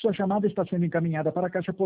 Sua chamada está sendo encaminhada para a caixa